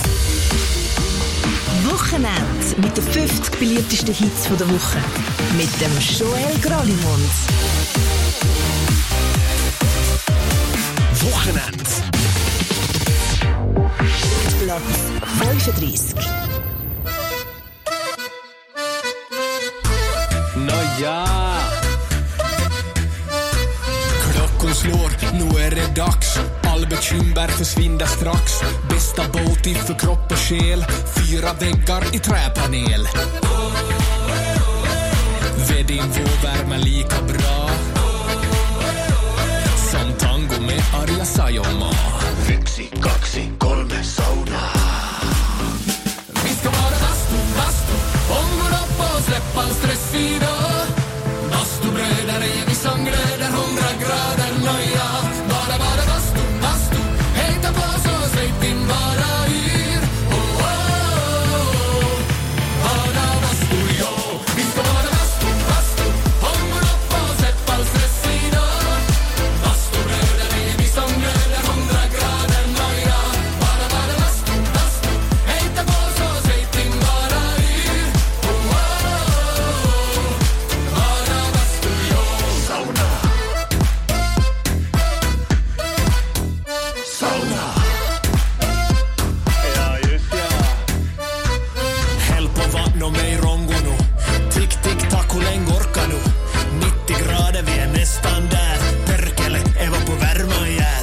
Wochenende mit den 50 beliebtesten Hits der Woche. Mit dem Joel Grollimund. Wochenende. Platz 35. Nåja. Klockan slår, nu är det dags. All bekymmer försvinner strax. Bästa båt för kropp och själ. 4 väggar i träpanel. Vedin får värma lika bra som tango med Arja Saijonmaa. 1, 2, 3 sauna. Vi ska vara bastu, ångon upp och släpp all stress idag. Bastubröder är vi som glöder 100 grader nöja. Bara bastu, hejta på så säg din bara yr. Oh, oh, oh. Bara bastu, jo. Vi ska vara bastu, ångon upp och släpp all stress idag. Bastubröder är vi som glöder 100 grader nöja. Bara bastu, hejta på så säg din bara yr. Oh, oh, oh. Bara bastu, jo. Sauna. Ja, just ja. Häll på vatten och mig rongo nu. Tick, tick, tack, hur länge orkar nu? 90 grader, vi är nästan där. Perkele, Eva på värma jär.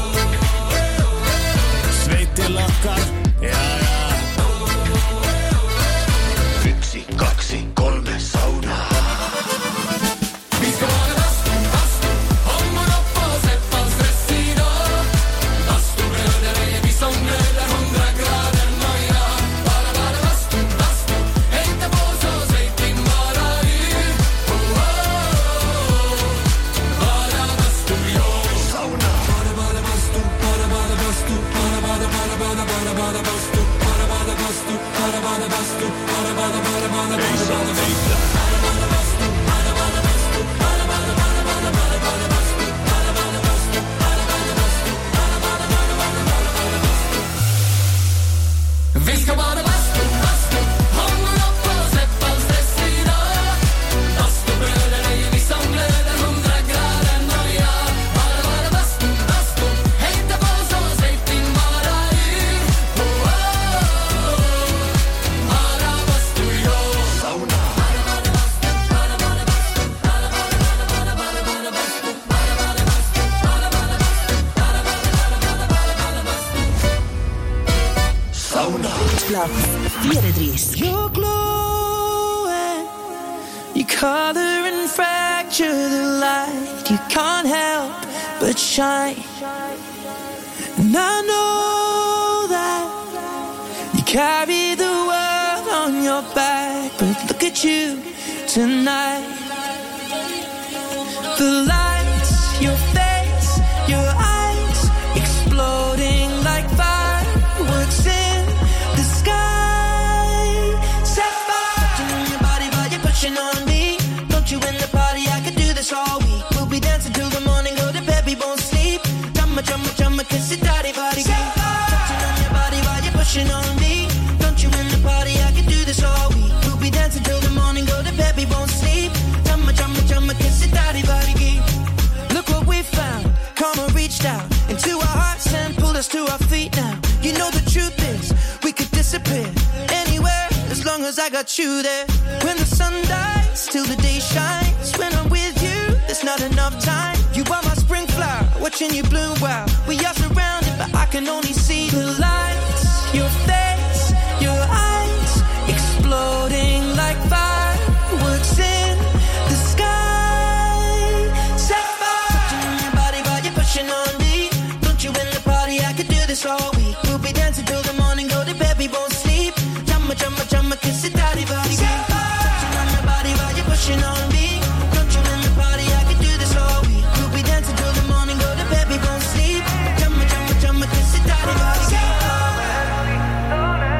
Sveitig lackar, ja, ja. 1, 2, 3 sauna. Vi ska vara bastu, ångon upp och släpp all stress idag. Bastubröder är vi som glöder 100 grader nöja. Bara bastu, hejta på så säg din bara yr. Oh, oh, oh. Bara bastu, jo. Sauna. Bara bastu, bara bastu, bara bastu, bara bastu, bara bastu, bara bastu, bara vi ska bara bastu, ångon upp och släpp all stress idag. Bastubröder är vi som glöder 100 grader nöja. Bara bastu, hejta på så säg din bara yr. Oh, oh, oh. Bara bastu, jo. Sauna. Sauna. Platz 34. You're glowing, you color and fracture the light. You can't help but shine. And I know that you carry the world on your back. But look at you tonight. The lights, your face, your eyes, exploding like fireworks in the sky. Set fire in your body while you're pushing on me. Don't you in the party? I could do this all week. We'll be dancing till the morning, go to bed, we won't sleep. Drumma, kiss it, daddy, body. Touching on your body while you're pushing on me. Don't you in the party? I could do this all week. We'll be dancing till the morning, go to bed, we won't sleep. Drumma, kiss it, daddy, body. Look what we found. Karma reached out into our hearts and pulled us to our feet now. You know the truth is, we could disappear anywhere as long as I got you there. When the sun dies, till the day shines. When I'm with you, there's not enough time. You are my spring flower, watching you bloom wild. We are surrounded, but I can only see the lights. Your face, your eyes, exploding like fireworks in the sky. Set fire touching your body while you're pushing on me. Don't you in the party? I could do this all week. We'll be dancing till the morning, go to bed, we won't sleep. Drumma, kiss it, daddy, body. Touching on your body while you're pushing on me. Don't you in the party? I could do this all week. We'll be dancing till the morning, go to bed, we won't sleep. Drumma, kiss it, daddy, body.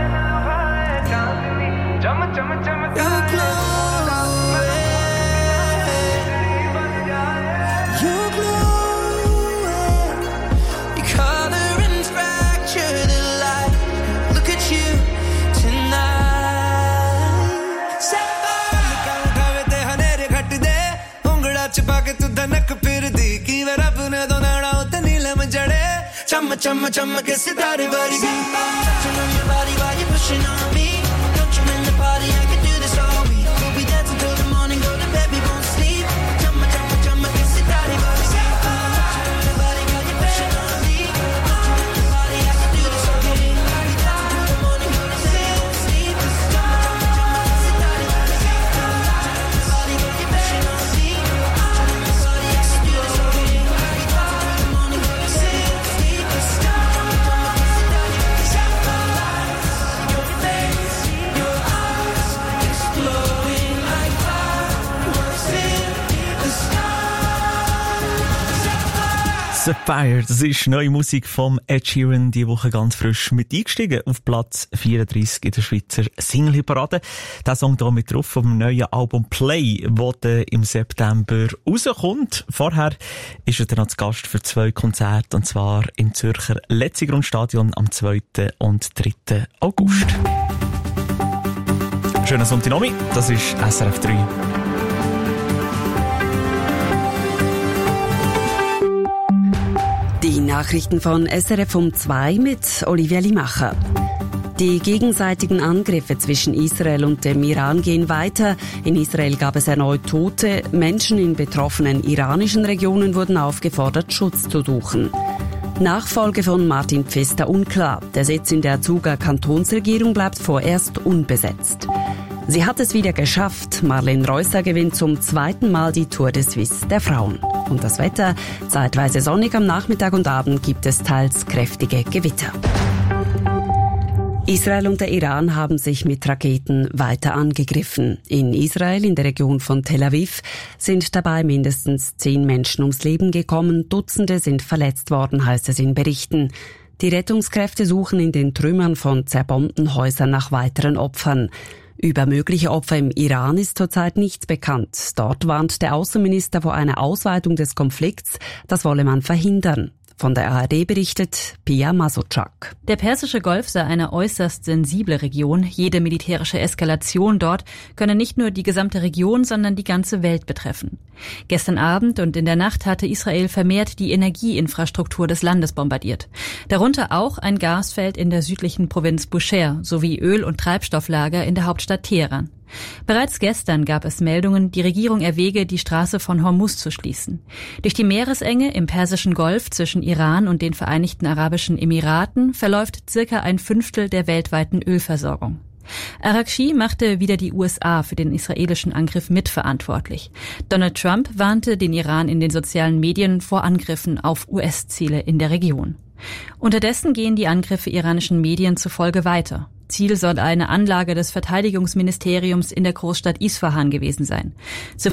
chumma, chumma, chumma, che se dare vari beat. Touching on your body while you're pushing on me. Don't you in the party, I can do this all week. We'll be dancing till the morning, go to bed, we won't sleep. Chumma, chumma, chumma, che se dare vari beat. Touching on your body while you're pushing on me. Don't you in the party, I can do this all week. We'll be dancing till the morning, go to bed, we won't sleep. Chumma, chumma, chumma, che se dare vari beat. Body while you're pushing on me. Don't you in the party, I can do this all week. We'll be dancing till the morning, go to bed, we won't sleep. Chumma, chumma, che se dare vari beat. Your face, your eyes, exploding like fireworks in the Sapphire, das ist neue Musik vom Ed Sheeran, diese Woche ganz frisch mit eingestiegen auf Platz 34 in der Schweizer Single-Parade. Der Song hier mit drauf vom neuen Album Play, das im September rauskommt. Vorher ist er dann als Gast für 2 Konzerte, und zwar im Zürcher Letzigrundstadion am 2. und 3. August. Schönen Sonntag, das ist SRF 3. Die Nachrichten von SRF um 2 mit Olivia Limacher. Die gegenseitigen Angriffe zwischen Israel und dem Iran gehen weiter. In Israel gab es erneut Tote. Menschen in betroffenen iranischen Regionen wurden aufgefordert, Schutz zu suchen. Nachfolge von Martin Pfister unklar. Der Sitz in der Zuger Kantonsregierung bleibt vorerst unbesetzt. Sie hat es wieder geschafft. Marlene Reusser gewinnt zum 2. Mal die Tour de Suisse der Frauen. Und das Wetter, zeitweise sonnig, am Nachmittag und Abend gibt es teils kräftige Gewitter. Israel und der Iran haben sich mit Raketen weiter angegriffen. In Israel, in der Region von Tel Aviv, sind dabei mindestens 10 Menschen ums Leben gekommen, Dutzende sind verletzt worden, heißt es in Berichten. Die Rettungskräfte suchen in den Trümmern von zerbombten Häusern nach weiteren Opfern. Über mögliche Opfer im Iran ist zurzeit nichts bekannt. Dort warnt der Außenminister vor einer Ausweitung des Konflikts. Das wolle man verhindern. Von der ARD berichtet Pia Masutschak. Der Persische Golf sei eine äußerst sensible Region. Jede militärische Eskalation dort könne nicht nur die gesamte Region, sondern die ganze Welt betreffen. Gestern Abend und in der Nacht hatte Israel vermehrt die Energieinfrastruktur des Landes bombardiert. Darunter auch ein Gasfeld in der südlichen Provinz Bushehr sowie Öl- und Treibstofflager in der Hauptstadt Teheran. Bereits gestern gab es Meldungen, die Regierung erwäge, die Straße von Hormuz zu schließen. Durch die Meeresenge im Persischen Golf zwischen Iran und den Vereinigten Arabischen Emiraten verläuft circa 1/5 der weltweiten Ölversorgung. Arakchi machte wieder die USA für den israelischen Angriff mitverantwortlich. Donald Trump warnte den Iran in den sozialen Medien vor Angriffen auf US-Ziele in der Region. Unterdessen gehen die Angriffe iranischen Medien zufolge weiter. Ziel soll eine Anlage des Verteidigungsministeriums in der Großstadt Isfahan gewesen sein.